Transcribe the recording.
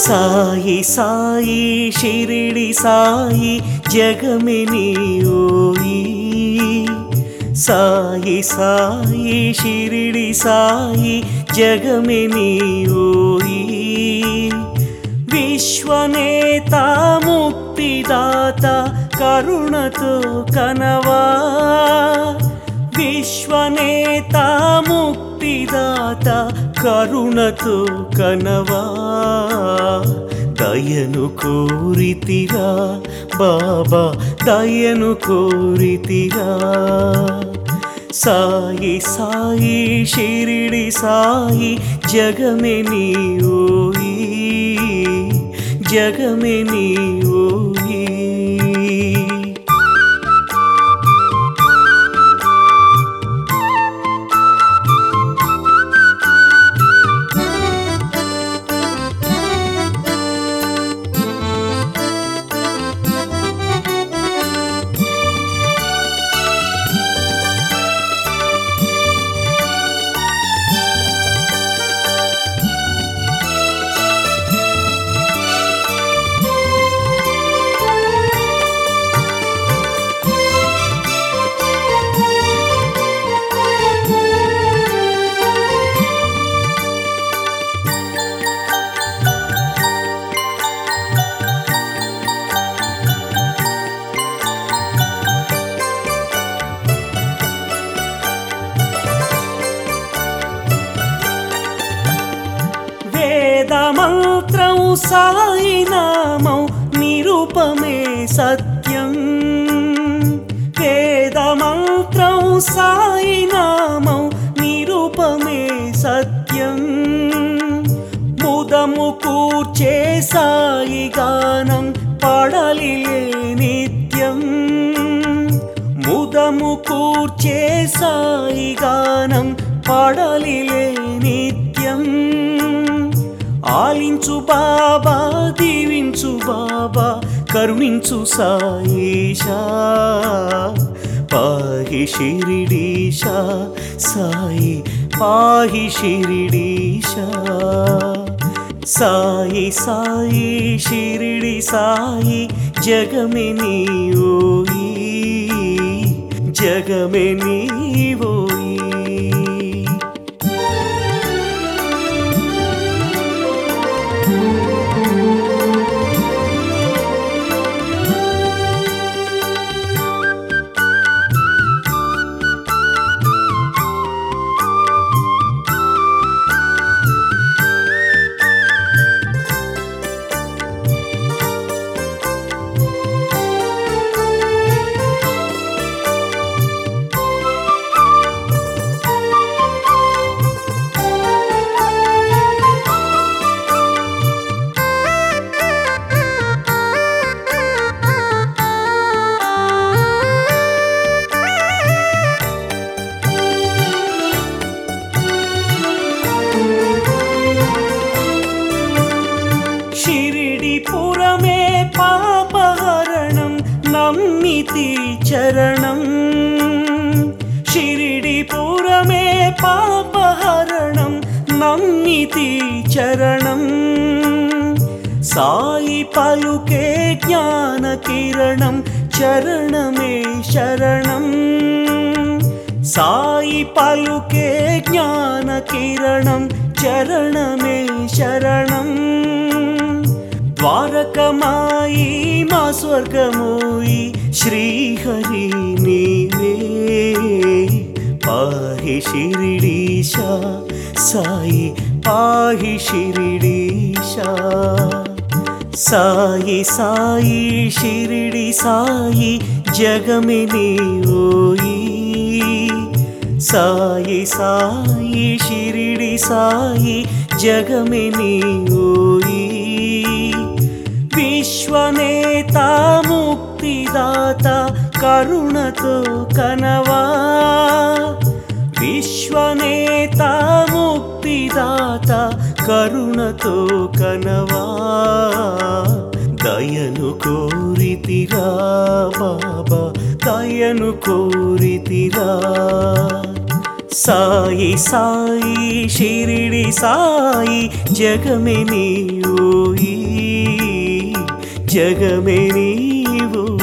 సాయి సాయి షిరిడి సాయి జగమే నీవోయి సాయి సాయి షిరిడి సాయి జగమే నీవోయి విశ్వనేత ముక్తిదాత కరుణతో కనవా విశ్వనేత ముక్తిదాత కరుణతో కనవా దయను కోరితిరా బాబా దయను కోరితిరా సాయి సాయి షిరిడి సాయి జగమే నీవోయి జగమే నీవోయి వేదమంత్రం సాయి నామం నిరూపమే సత్యం వేదమంత్రం సాయి నామం నిరూపమే సత్యం ముదము కూర్చే సాయి గానం పాడలిలే నిత్యం ముదము కూర్చే సాయి గానం పాడలిలే నిత్యం ఆలించు బాబా దీవించు బాబా కరుణించు సాయిషా పాహి షిరిడీశా సాయి పాహి షిరిడీశా సాయి సాయి షిరిడి సాయి జగమే నీవోయి జగమే నీవోయి షిరిడిపురమే పాపహరణం నమ్మితి చరణం షిరిడిపురమే పాపహరణం నమ్మితి చరణం సాయి పలుకే జ్ఞాన కిరణం చరణమే శరణం సాయి పలుకే జ్ఞాన కిరణం చరణమే శరణం ద్వారకమాయి మా స్వర్గమోయి శ్రీహరి నీవే పాహి షిరిడీశా సాయి పాహి షిరిడీశా సాయి సాయి షిరిడి సాయి జగమే నీవోయి సాయి సాయి షిరిడి సాయి జగమే నీవోయి విశ్వనేత ముక్తిదాత కరుణతో కనవా విశ్వనేత ముక్తిదాత కరుణతో కనవా దయను కోరితిరా బాబా దయను కోరితిరా సాయి సాయి షిరిడి సాయి జగమే నీవోయి జగమే నీవోయి